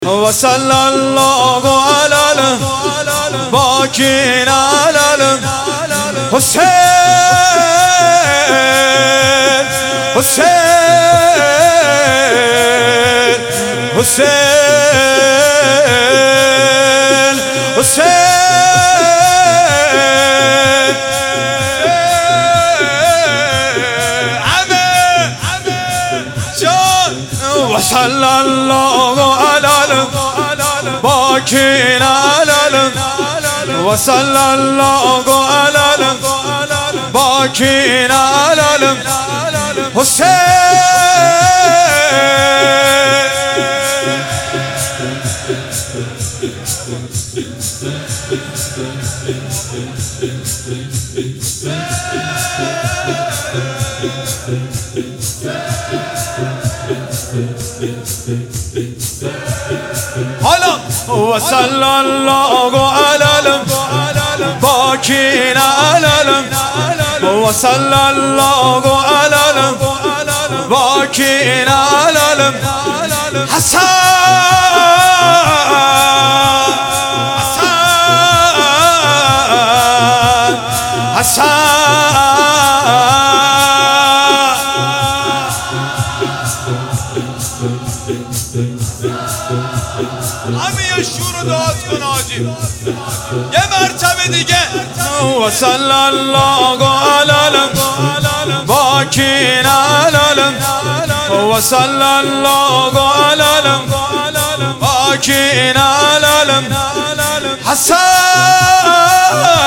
وصلى الله على الباكين على الحسين حسين حسين حسين وصلى الله على الباكين على وصلى الله على الباكين على الحسين وصلى الله على الباكين على وصلى الله على الباكين على همه شور و داد کن آجی یه مرتبه دیگه وصلى الله على الباكين على وصلى الله على الباكين على الحسين